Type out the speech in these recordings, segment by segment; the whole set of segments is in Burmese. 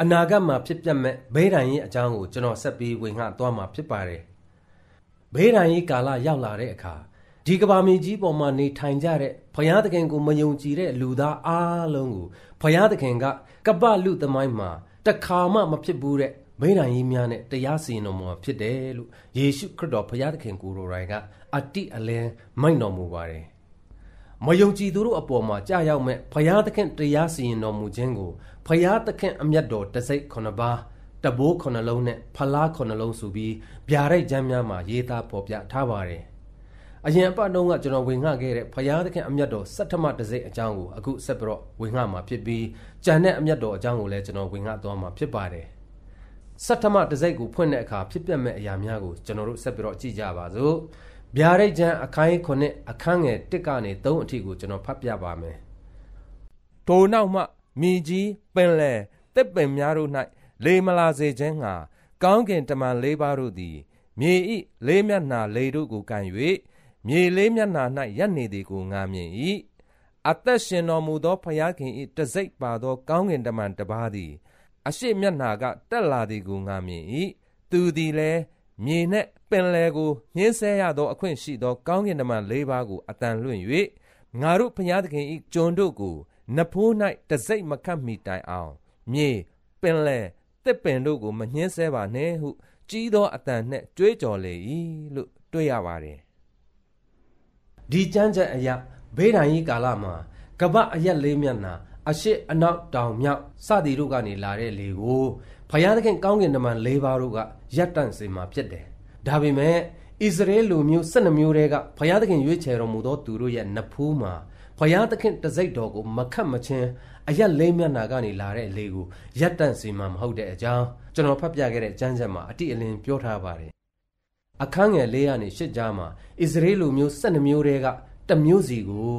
အနာဂတ်မှာဖြစ်ပျက်မဲ့ဘေးဒဏ်ကြီးအကြောင်းကိုကျွန်တော်ဆက်ပြီးဝင်ငှသွားမှာဖြစ်ပါတယ်ဘေးဒဏ်ကြီးကာလရောက်လာတဲ့အခါဒီကဘာမြေကြီးပေါ်မှာနေထိုင်ကြတဲ့ဘုရားသခင်ကိုမယုံကြည်တဲ့လူသားအားလုံးကိုဘုရားသခင်ကကပ္ပလူသမိုင်းမှာတခါမှမဖြစ်ဘူးတဲ့ဘေးဒဏ်ကြီးများနဲ့တရားစီရင်တော်မူဖြစ်တယ်လို့ယေရှုခရစ်တော်ဘုရားသခင်ကိုယ်တော်တိုင်ကအတိအလင်းမိန့်တော်မူပါတယ်မယုံကြည်သူတို့အပေါ်မှာကြာရောက်မဲ့ဘုရားသခင်တရားစီရင်တော်မူခြင်းကိုဘုရားသခင်အမျက်တော်တစိတ်9ပါးတဘိုး9လုံးနဲ့ဖလား9လုံးဆိုပြီးဗျာဒိတ်ကျမ်းများမှာရေးသားဖော်ပြထားပါတယ်အရင်အပတ်တုန်းကကျွန်တော်ဝင်ငှခဲ့တဲ့ဘုရားသခင်အမျက်တော်စတ္ထမတစိတ်အကြောင်းကိုအခုဆက်ပြီးတော့ဝင်ငှမှာဖြစ်ပြီးကျန်တဲ့အမျက်တော်အကြောင်းကိုလည်းကျွန်တော်ဝင်ငှသွားမှာဖြစ်ပါတယ်စတ္ထမတစိတ်ကိုဖွင့်တဲ့အခါဖြစ်ပျက်မဲ့အရာများကိုကျွန်တော်တို့ဆက်ပြီးတော့ကြည့်ကြပါစို့ဗျာဒိတ်ကျမ်းအခန်း9အခန်းငယ်1ကနေ3အထိကိုကျွန်တော်ဖတ်ပြပါမယ်ထိုနောက်မှမြေကြီးပင်လယ်တစ်ပင်များတို့၌လေမလာစေခြင်းငှာကောင်းကင်တမန်၄ပါးတို့သည်မြေဤလေးမျက်နှာလေတို့ကိုကန်၍မြေလေးမျက်နှာ၌ရပ်နေသည်ကိုငါမြင်၏အသက်ရှင်တော်မူသောဘုရားခင်၏တစိတ်ပါသောကောင်းကင်တမန်တစ်ပါးသည်အရှိမျက်နှာကတက်လာသည်ကိုငါမြင်၏သူသည်လည်းမြေနှင့်ပင်လယ်ကိုညှင်းဆဲရသောအခွင့်ရှိသောကောင်းကင်တမန်၄ပါးကိုအတန်လွှင့်၍ငါတို့ဘုရားသခင်၏ကျွန်တို့ကိုနဖူး၌တစိတ်မခတ်မီတိုင်အောင်မြေပင်လယ်တစ်ပင်တို့ကိုမညှင်းဆဲပါနဲ့ဟုကြီးသောအတန်နှင့်ကြွေးကြော်လေ၏လို့တွေ့ရပါတယ်ဒီကျမ်းချက်အရာဘေးဒဏ်ကြီးကာလမှာကပ္ပအရက်လေးမျက်နှာအရှိအနောက်တောင်မြောက်စသည်တို့ကနေလာတဲ့လေကိုဘုရားသခင်ကောင်းကင်တမန်၄ပါးတို့ကရပ်တန့်စေမှာဖြစ်တယ်ဒါပေမဲ့ဣသရေလလူမျိုး12မျိုးတွေကဘုရားသခင်ရွေးချယ်တော်မူသောသူတို့ရဲ့နဖူးမှာဘုရားသခင်တစိတ်တော်ကိုမခတ်မချင်းအရက်လေးမျက်နှာကနေလာတဲ့လေကိုရပ်တန့်စေမှာမဟုတ်တဲ့အကြောင်းကျွန်တော်ဖတ်ပြခဲ့တဲ့ကျမ်းချက်မှာအတိအလင်းပြောထားပါတယ်အခန်းငယ်4ကနေ8ကြားမှာဣသရေလလူမျိုး12မျိုးတွေကတစ်မျိုးစီကို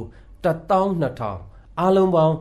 12000အားလုံးပေါင်း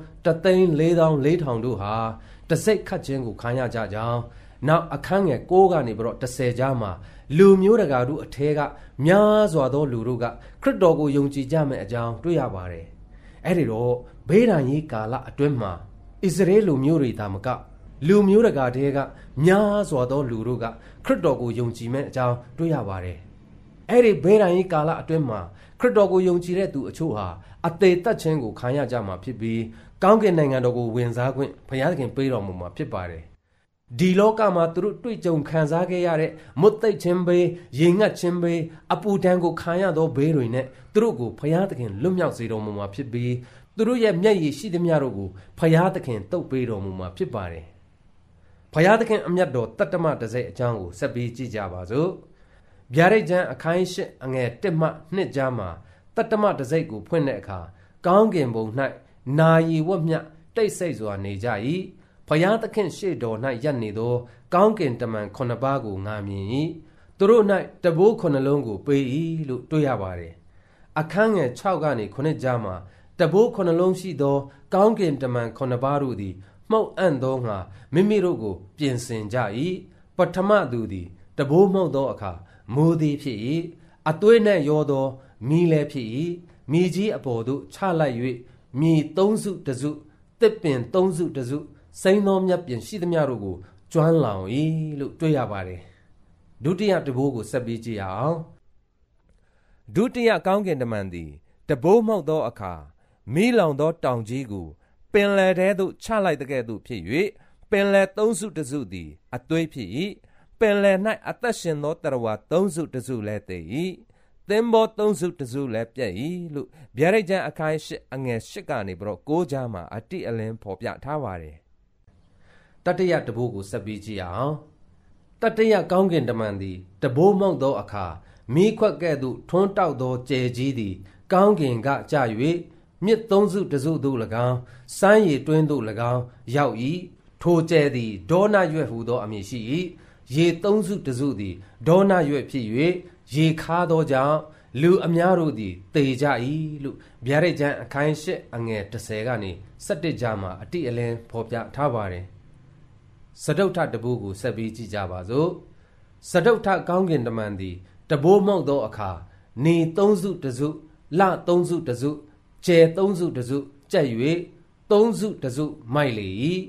1,44000တို့ဟာတစိတ်ခတ်ခြင်းကိုခံရကြကြောင်းနောက်အခန်းငယ်6ကနေပြီးတော့10ကြားမှာလူမျိုးတကာတို့အထဲကများစွာသောလူတို့ကခရစ်တော်ကိုယုံကြည်ကြမယ့်အကြောင်းတွေ့ရပါတယ်အဲ့ဒီတော့ဘေးဒဏ်ကြီးကာလအတွင်းမှာဣသရေလလူမျိုးတွေသာမကလူမျိုးတကာတဲကများစွာသောလူတို့ကခရစ်တော်ကိုယုံကြည်မဲ့အကြောင်းတွေ့ရပါတယ်အဲ့ဒီဘေးဒဏ်ကြီးကာလအတွင်းမှာခရစ်တော်ကိုယုံကြည်တဲ့သူအချို့ဟာအသေးသက်ခြင်းကိုခံရကြမှာဖြစ်ပြီးကောင်းကင်နိုင်ငံတော်ကိုဝင်စားခွင့်ဘုရားသခင်ပေးတော်မူမှာဖြစ်ပါတယ်ဒီလောကမှာသူတို့တွေ့ကြုံခံစားခဲ့ရတဲ့မွတ်သိပ်ခြင်းဘေးရေငတ်ခြင်းဘေးအပူဒဏ်ကိုခံရသောဘေးတွေနဲ့သူတို့ကိုဘုရားသခင်လွတ်မြောက်စေတော်မူမှာဖြစ်ပြီးသူတို့ရဲ့မျက်ရည်ရှိသမျှတို့ကိုဘုရားသခင်တုပ်ပေးတော်မူမှာဖြစ်ပါတယ်ဘုရားသခင်အမျက်တော်တတ္တမတစိတ်အကြောင်းကိုဆက်ပြီးကြည့်ကြပါစို့ဗျာဒိတ်ကျမ်းအခန်း8အငယ်1မှ2ကြားမှာတတ္တမတစိတ်ကိုဖွင့်တဲ့အခါကောင်းကင်ဘုံ၌နာရီဝက်မြတိတ်ဆိတ်စွာနေကြ၏ဘုရားသခင်ရှေ့တော်၌ရပ်နေသောကောင်းကင်တမန်9ပါးကိုငါမြင်၏သူတို့၌တဘိုး9လုံးကိုပေး၏လို့တွေ့ရပါတယ်အခန်းငယ်6ကနေ9ကြားမှာတဘိုး9လုံးရှိသောကောင်းကင်တမန်9ပါးတို့သည်မှုတ်အံ့သောငါမိမိတို့ကိုပြင်ဆင်ကြ၏ပထမသူသည်တဘိုးမှုတ်သောအခါမိုးသည်ဖြစ်၏အသွေးနှင့်ရောသောမီးလည်းဖြစ်၏မြေကြီးအပေါ်သို့ချလိုက်၍မြေ3စုတစုတစ်ပင်3စုတစုစိမ်းသောမြတ်ပြင်ရှိသမျှတို့ကိုကျွမ်းလောင်၏လို့တွေ့ရပါတယ်ဒုတိယတဘိုးကိုဆက်ပြီးကြည့်အောင်ဒုတိယကောင်းကင်တမန်သည်တဘိုးမှုတ်သောအခါမီးလောင်သောတောင်ကြီးကိုပင်လယ်ထဲသို့ချလိုက်တဲ့ကဲ့သို့ဖြစ်၍ပင်လယ်3စုတစုသည်အသွေးဖြစ်၏ပင်လယ်၌အသက်ရှင်သောတရဝါ3စုတစုလည်းသေ၏သင်္ဘော3စုတစုလည်းပြတ်၏လို့ဗျာဒိတ်ကျမ်းအခန်း8အငယ်8ကနေပြီးတော့9ကြားမှာအတိအလင်းဖော်ပြထားပါတယ်တတိယတဘိုးကိုဆက်ပြီးကြည့်အောင်တတိယကောင်းကင်တမန်သည်တဘိုးမှုတ်သောအခါမီးခွက်ကဲ့သို့ထွန်းတောက်သောကြယ်ကြီးသည်ကောင်းကင်ကကျ၍မြစ်3စုတစုသို့၎င်းစမ်းရည်တွင်းသို့၎င်းရောက်၏ထိုကြယ်သည်ဒေါနရွက်ဟူသောအမည်ရှိ၏ရေ3စုတစုသည်ဒေါနရွက်ဖြစ်၍ရေခါသောကြောင့်လူအများတို့သည်သေကြ၏လို့ဗျာဒိတ်ကျမ်းအခန်း8အငယ်10ကနေ17ကြားမှာအတိအလင်းဖော်ပြထားပါတယ်စတုထတဘိုးကိုဆက်ပြီးကြည့်ကြပါစို့စတုထကောင်းကင်တမန်သည်တဘိုးမှုတ်သောအခါနေ3စုတစုလ3စုတစုကျယ်3စုတစုကြက်၍3စုတစုမိုက်လေ၏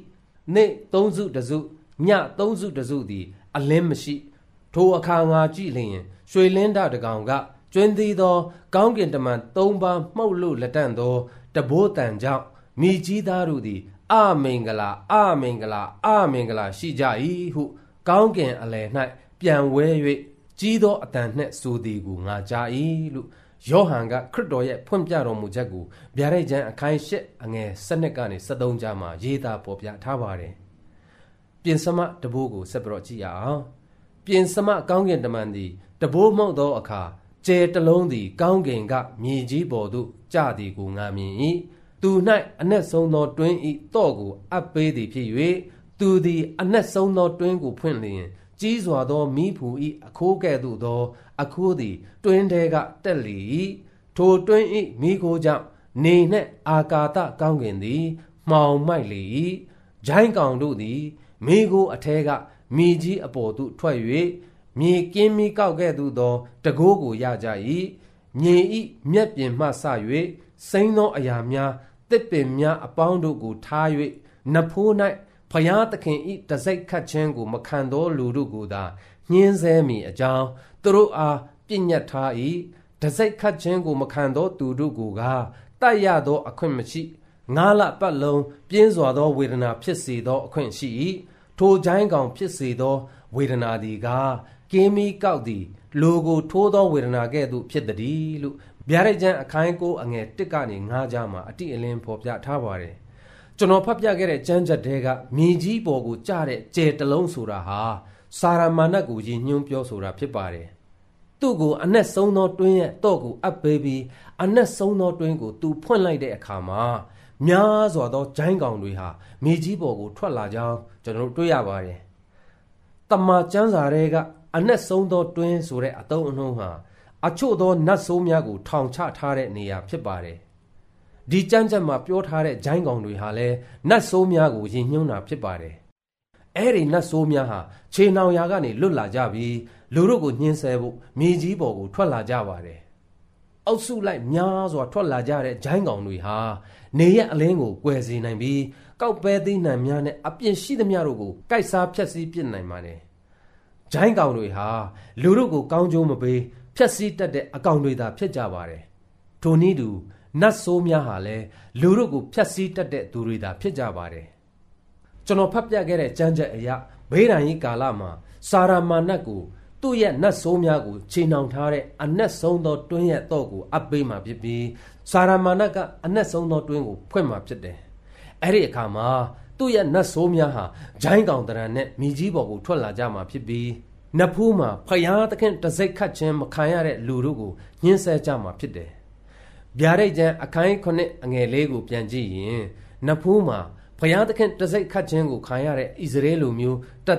နေသုံးစုတစုညသုံးစုတစုသည်အလင်းမရှိထိုအခါငါကြည့်လျင်ရွှေလင်းတတကောင်ကကျွင်းသေးသောကောင်းကင်တမန်၃ပါးမှုတ်လို့လက်တန့်သောတဘိုးတန်ကြောင့်မိကြီးသားတို့သည်အမင်္ဂလာအမင်္ဂလာအမင်္ဂလာရှိကြ၏ဟုကောင်းကင်အလယ်၌ပြန်ဝဲ၍ကြီးသောအတန်နှင့်ဆိုသည်ကိုငါကြား၏လို့ယောဟန်ကခရစ်တော်ရဲ့ဖွင့်ပြတော်မူချက်ကိုဗျာဒိတ်ကျမ်းအခန်း၈အငယ်7ကနေ73ကြားမှာရေးသားပေါ်ပြထားပါတယ်ပြင်စမတဘိုးကိုဆက်ပြီးတော့ကြည့်ရအောင်ပြင်စမကောင်းကင်တမန်သည်တဘိုးမှုတ်သောအခါကျဲတလုံးသည်ကောင်းကင်ကမြေကြီးပေါ်သို့ကျသည်ကိုငါမြင်၏သူ၌အနက်ဆုံးသောတွင်းဤတော့ကိုအပ်ပေးသည်ဖြစ်၍သူသည်အနက်ဆုံးသောတွင်းကိုဖွင့်လျင်ကြီးစွာသောမိဖူဤအခိုးကဲ့သို့သောအခိုးသည်တွင်းထဲကတက်လေ၏ထိုတွင်းဤမိခိုးကြောင့်နေနှင့်အာကာသကောင်းကင်သည်မှောင်မိုက်လေ၏ဂျိုင်းကောင်တို့သည်မိခိုးအထဲကမိကြီးအပေါ်သို့ထွက်၍မြေကင်းမိကောက်ကဲ့သို့သောတကိုးကိုရကြ၏မြေဤမြက်ပြင်မှဆ၍စိမ့်သောအရာများတစ်ပင်များအပေါင်းတို့ကိုထား၍နဖိုး၌ဖျားသခင်ဤတစိုက်ခတ်ခြင်းကိုမခံသောလူတို့ကိုသာညှင်းဆဲမိအကြောင်းသူတို့အားပြညတ်ထား၏တစိုက်ခတ်ခြင်းကိုမခံသောသူတို့ကိုကတတ်ရသောအခွင့်မရှိငါးလပတ်လုံးပြင်းစွာသောဝေဒနာဖြစ်စေသောအခွင့်ရှိ၏ထိုဂျိုင်းကောင်ဖြစ်စေသောဝေဒနာသည်ကကင်းမီကောက်သည်လူကိုထိုးသောဝေဒနာကဲ့သို့ဖြစ်သည်လို့ဗျာဒိတ်ကျမ်းအခန်း9အငယ်1ကနေ9ကြားမှာအတိအလင်းဖော်ပြထားပါတယ်ကျွန်တော်ဖတ်ပြခဲ့တဲ့ကျမ်းချက်တွေကမြေကြီးပေါ်ကိုကျတဲ့ကျဲတလုံးဆိုတာဟာစာရမာနတ်ကိုရည်ညွှန်းပြောဆိုတာဖြစ်ပါတယ်သူ့ကိုအနက်ဆုံးသောတွင်းရဲ့တော့ကိုအပ်ပေးပြီးအနက်ဆုံးသောတွင်းကိုသူဖွင့်လိုက်တဲ့အခါမှာများစွာသောဂျိုင်းကောင်တွေဟာမြေကြီးပေါ်ကိုထွက်လာကြောင်းကျွန်တော်တို့တွေ့ရပါတယ်တမန်ကျမ်းစာတွေကအနက်ဆုံးသောတွင်းဆိုတဲ့အသုံးအနှုန်းဟာအချို့သောနတ်ဆိုးများကိုထောင်ချထားတဲ့နေရာဖြစ်ပါတယ်ဒီကျမ်းချက်မှာပြောထားတဲ့ဂျိုင်းကောင်တွေဟာလည်းနတ်ဆိုးများကိုယဉ်ညွှန်းတာဖြစ်ပါတယ်အဲ့ဒီနတ်ဆိုးများဟာခြေနှောင်ရာကနေလွတ်လာကြပြီးလူတို့ကိုညှင်းဆဲဖို့မြေကြီးပေါ်ကိုထွက်လာကြပါတယ်အုပ်စုလိုက်များစွာထွက်လာကြတဲ့ဂျိုင်းကောင်တွေဟာနေရက်အလင်းကိုကွယ်စေနိုင်ပြီးကောက်ပဲသီးနှံများနဲ့အပြစ်ရှိသမျှတို့ကိုကိုက်စားဖျက်ဆီးပစ်နိုင်ပါတယ်ဂျိုင်းကောင်တွေဟာလူတို့ကိုကောင်းကျိုးမပေးဖျက်ဆီးတတ်တဲ့အကောင်တွေသာဖြစ်ကြပါတယ်ထိုနည်းတူနတ်ဆိုးများဟာလည်းလူတို့ကိုဖျက်ဆီးတတ်တဲ့သူတွေသာဖြစ်ကြပါတယ်ကျွန်တော်ဖတ်ပြခဲ့တဲ့ကျမ်းချက်အရဘေးဒဏ်ကြီးကာလမှာစာရမာနတ်ကိုသူ့ရဲ့နတ်ဆိုးများကိုချိန်နှောင်ထားတဲ့အနက်ဆုံးသောတွင်းရဲ့တော့ကိုအပ်ပေးမှဖြစ်ပြီးစာရမာနတ်ကအနက်ဆုံးသောတွင်းကိုဖွင့်မှဖြစ်တယ်အဲ့ဒီအခါမှာသူ့ရဲ့နတ်ဆိုးများဟာဂျိုင်းကောင်တရံနဲ့မိကြီးပေါ်ကိုထွက်လာကြမှာဖြစ်ပြီးနဖူးမှာဖျားသခင်တစိုက်ခတ်ခြင်းမခံရတဲ့လူတို့ကိုညှင်းဆဲကြမှာဖြစ်တယ်ဗျာဒိတ်ကျမ်းအခန်း9အငယ်4ကိုပြန်ကြည့်ရင်နဖူးမှာဖျားသခင်တစိုက်ခတ်ခြင်းကိုခံရတဲ့ဣသရေလလူမျိုး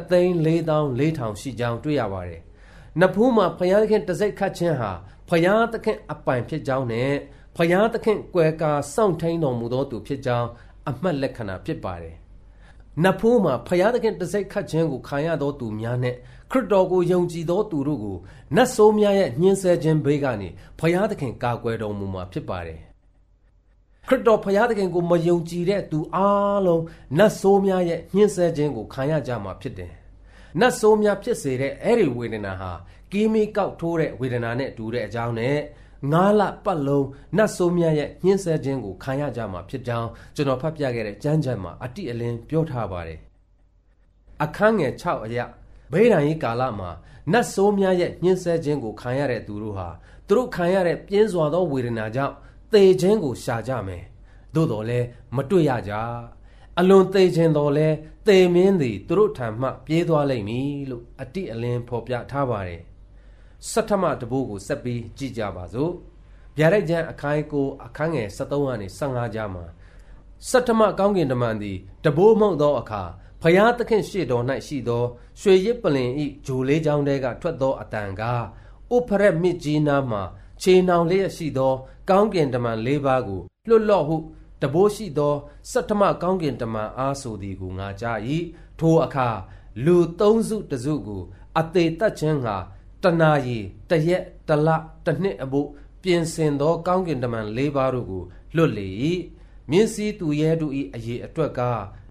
3,4,4,000ရှိကြောင်းတွေ့ရပါတယ်နဖူးမှာဖျားသခင်တစိုက်ခတ်ခြင်းဟာဖျားသခင်အပိုင်ဖြစ်ကြောင်းနဲ့ဖျားသခင်ကွယ်ကာစောင့်ထိန်တော်မူသောသူဖြစ်ကြောင်းအမှတ်လက္ခဏာဖြစ်ပါတယ်နဖူးမှာဖျားသခင်တစိုက်ခတ်ခြင်းကိုခံရသောသူများနဲ့ခရစ်တော်ကိုယုံကြည်သောသူတို့ကိုနတ်ဆိုးများရဲ့ညှင်းဆဲခြင်းဘေးကနေဖျားသခင်ကာကွယ်တော်မူမှာဖြစ်ပါတယ်ခရစ်တော်ဖျားသခင်ကိုမယုံကြည်တဲ့သူအားလုံးနတ်ဆိုးများရဲ့ညှင်းဆဲခြင်းကိုခံရကြမှာဖြစ်တယ်နတ်ဆိုးများဖြစ်စေတဲ့အဲ့ဒီဝေဒနာဟာကီမီကောက်ထိုးတဲ့ဝေဒနာနဲ့တူတဲ့အကြောင်းနဲ့9လပတ်လုံးနတ်ဆိုးများရဲ့ညှင်းဆဲခြင်းကိုခံရကြမှာဖြစ်ကြောင်းကျွန်တော်ဖတ်ပြခဲ့တဲ့ကျမ်းချက်မှာအတိအလင်းပြောထားပါတယ်အခန်းငယ်6အရာဘေးဒဏ်ကြီးကာလမှာနတ်ဆိုးများရဲ့ညှင်းဆဲခြင်းကိုခံရတဲ့သူတို့ဟာသူတို့ခံရတဲ့ပြင်းစွာသောဝေဒနာကြောင့်သေခြင်းကိုရှာကြမယ်သို့တော်လည်းမတွေ့ရကြအလွန်သေခြင်းတော်လဲသေမင်းသည်သူတို့ထံမှပြေးသွားလိမ့်မည်လို့အတိအလင်းဖော်ပြထားပါတယ်ဆဋ္ဌမတဘိုးကိုဆက်ပြီးကြည့်ကြပါစို့ဗျာဒိတ်ကျမ်းအခန်း9အခန်းငယ်73ကနေ15ကြားမှာဆဋ္ဌမကောင်းကင်တမန်သည်တဘိုးမှုန့်သောအခါဖျားသခင်ရှေ့တော်၌ရှိသောရွှေရစ်ပလင်ဤဂျိုလေးချောင်းတဲကထွက်သောအတန်ကားဥဖရက်မြစ်ကြီးနားမှခြေနှောင်လျက်ရှိသောကောင်းကင်တမန်၄ပါးကိုလွတ်လော့ဟုတဘိုးရှိသောဆဋ္ဌမကောင်းကင်တမန်အားဆိုသည်ကိုငါကြား၏ထိုအခါလူ3စုတစုကိုအသေးတက်ခြင်းငါတနာရီတရက်တလတစ်နှစ်အဖို့ပြင်ဆင်သောကောင်းကင်တမန်၄ပါးတို့ကိုလွတ်လေ၏မြင်းစည်းသူရဲတို့၏အရေးအတွက်က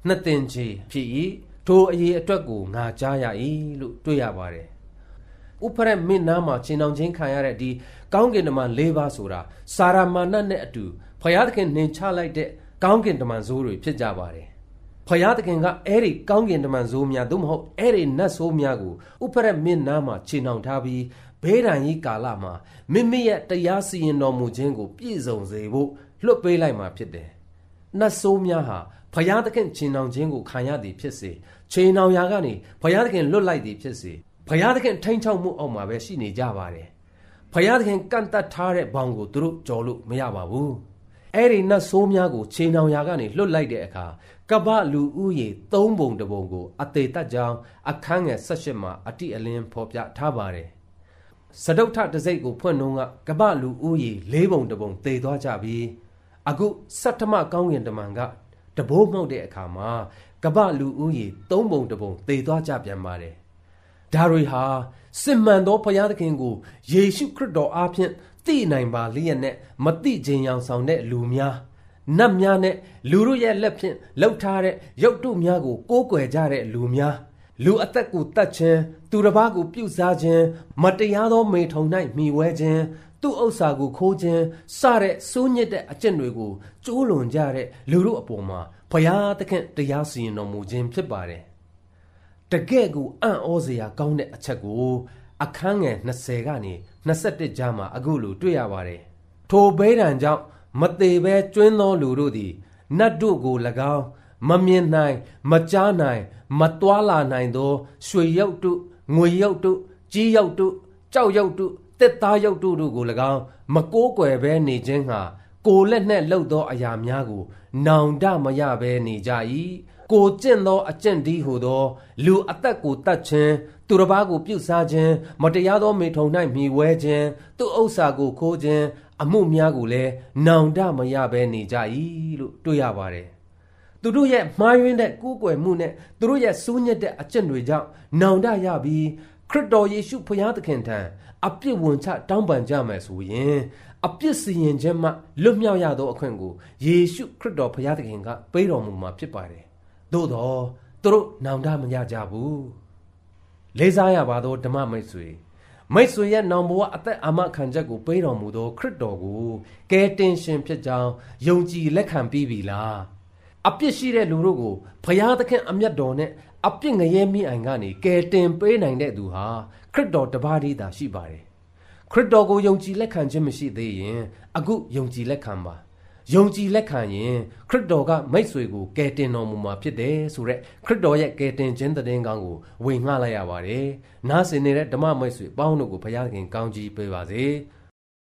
နှစ်သင်္ချေဖြစ်၏ထိုအရေးအတွက်ကိုငါကြားရ၏လို့တွေ့ရပါတယ်ဥဖရက်မင်းနားမှာချင်းအောင်ချင်းခံရတဲ့ဒီကောင်းကင်တမန်၄ပါးဆိုတာစာရမာနနဲ့အတူဖယားသခင်နှင်ချလိုက်တဲ့ကောင်းကင်တမန်ဆိုးတွေဖြစ်ကြပါတယ်ဖယားသခင်ကအဲ့ဒီကောင်းကင်တမန်ဆိုးများသို့မဟုတ်အဲ့ဒီနတ်ဆိုးများကိုဥဖရက်မင်းနားမှာချင်းအောင်ထားပြီးဘေးဒဏ်ကြီးကာလမှာမိမိရဲ့တရားစီရင်တော်မူခြင်းကိုပြည့်စုံစေဖို့လွတ်ပေးလိုက်မှာဖြစ်တယ်နတ်ဆိုးများဟာဖယားသခင်ချင်းအောင်ခြင်းကိုခံရသည်ဖြစ်စေချင်းအောင်ရာကနေဖယားသခင်လွတ်လိုက်သည်ဖြစ်စေဖယားသခင်ထိန်းချုပ်မှုအောက်မှာပဲရှိနေကြပါတယ်ဖယားသခင်ကန့်တတ်ထားတဲ့ဘောင်ကိုသူတို့ကြော်လို့မရပါဘူးအဲ့ဒီနတ်ဆိုးများကိုချင်းအောင်ရာကနေလွတ်လိုက်တဲ့အခါကပ္ပလူဦးရေ3ပုံတပုံကိုအသေးတတ်ကြောင်းအခန်းငယ်18မှာအတိအလင်းဖော်ပြထားပါတယ်စတုထတစိတ်ကိုဖွင့်နှုံးကကပ္ပလူဦးရေ4ပုံတပုံသေသွားကြပြီးအခုဆဋ္ဌမကောင်းကင်တမန်ကတဘိုးမှုတ်တဲ့အခါမှာကပ္ပလူဦးရေ3ပုံတပုံသေသွားကြပြန်ပါတယ်ဒါတွေဟာစစ်မှန်သောဘုရားသခင်ကိုယေရှုခရစ်တော်အားဖြင့်သိနိုင်ပါလျက်နဲ့မသိခြင်းရောင်ဆောင်တဲ့လူများနတ်များနဲ့လူတို့ရဲ့လက်ဖြင့်လှုပ်ထားတဲ့ရုပ်တုများကိုကိုးကွယ်ကြတဲ့လူများလူအသက်ကိုတတ်ခြင်းသူတစ်ပါးကိုပြုစားခြင်းမတရားသောမေထုံ၌မှီဝဲခြင်းသူ့ဥစ္စာကိုခိုးခြင်းစတဲ့စိုးညစ်တဲ့အကျင့်တွေကိုကျိုးလွန်ကြတဲ့လူတို့အပေါ်မှာဘုရားသခင်တရားစီရင်တော်မူခြင်းဖြစ်ပါတယ်တကယ့်ကိုအံ့ဩစရာကောင်းတဲ့အချက်ကိုအခန်းငယ်20ကနေ21ကြားမှာအခုလိုတွေ့ရပါတယ်ထိုဘဲတံကြောင့်မသေးဘဲကျွင်းသောလူတို့သည်နတ်တို့ကို၎င်းမမြင်နိုင်မကြားနိုင်မတွာလာနိုင်သောရွှေရုပ်တုငွေရုပ်တုကြီးရုပ်တုကြောက်ရုပ်တုတစ်သားရုပ်တုတို့ကို၎င်းမကိုးကွယ်ဘဲနေခြင်းဟာကိုယ်လက်နှင့်လှုပ်သောအရာများကိုနောင်တမရဘဲနေကြ၏ကိုကျင့်သောအကျင့်ဒီဟုသောလူအသက်ကိုတတ်ခြင်းသူတစ်ပါးကိုပြုစားခြင်းမတရားသောမေထုံ၌မှီဝဲခြင်းသူဥစ္စာကိုခိုးခြင်းအမှုများကိုလည်းနောင်တမရဘဲနေကြ၏လို့တွေ့ရပါတယ်သူတို့ရဲ့မှားယွင်းတဲ့ကိုးကွယ်မှုနဲ့သူတို့ရဲ့စိုးညစ်တဲ့အကျင့်တွေကြောင့်နောင်တရပြီးခရစ်တော်ယေရှုဖခင်သခင်ထံအပြစ်ဝင်ချတောင်းပန်ကြမယ်ဆိုရင်အပြစ်စီရင်ခြင်းမှလွတ်မြောက်ရသောအခွင့်ကိုယေရှုခရစ်တော်ဖခင်သခင်ကပေးတော်မူမှာဖြစ်ပါတယ်သို့တော့သူတို့နောင်တမရကြဘူးလေးစားရပါသောဓမ္မမိတ်ဆွေရဲ့နောင်ဘဝအသက်အာမခံချက်ကိုပေးတော်မူသောခရစ်တော်ကိုကယ်တင်ရှင်ဖြစ်ကြောင်းယုံကြည်လက်ခံပြီးပြီလားအပြစ်ရှိတဲ့လူတို့ကိုဘုရားသခင်အမျက်တော်နဲ့အပြစ်ငရဲမိအိုင်ကနေကယ်တင်ပေးနိုင်တဲ့သူဟာခရစ်တော်တပါးတည်းသာရှိပါတယ်ခရစ်တော်ကိုယုံကြည်လက်ခံခြင်းမရှိသေးရင်အခုယုံကြည်လက်ခံပါယုံကြည်လက်ခံရင်ခရစ်တော်ကမိတ်ဆွေကိုကယ်တင်တော်မူမှာဖြစ်တယ်ဆိုရက်ခရစ်တော်ရဲ့ကယ်တင်ခြင်းသတင်းကောင်းကိုဝေငှလိုက်ရပါတယ်နားဆင်နေတဲ့ဓမ္မမိတ်ဆွေပေါင်းတို့ကိုဘုရားသခင်ကောင်းကြီးပေးပါစေ